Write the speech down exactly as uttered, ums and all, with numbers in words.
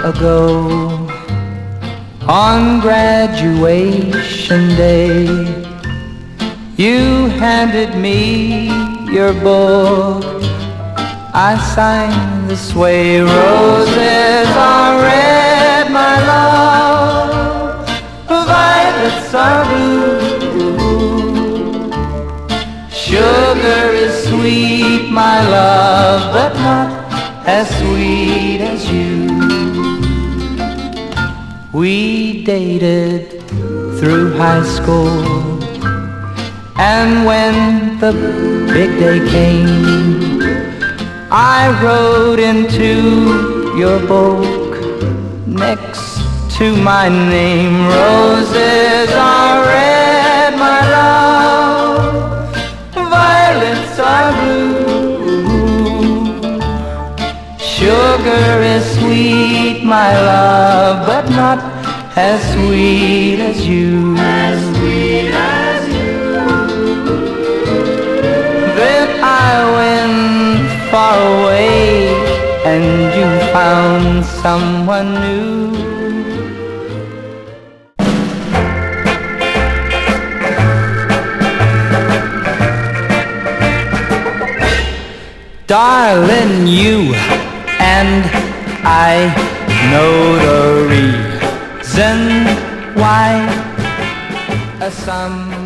ago, on graduation day, you handed me your book. I signed this way: roses are red, my love, violets are blue. Sugar is sweet, my love, but not as sweet as you. We dated through high school, and when the big day came, I wrote into your book next to my name: roses are red, my love, violets are blue. Sugar is sweet, my love, but not as sweet as you. As sweet as you. Then I went far away, and you found someone new. Darling, you and I know the reason why. Some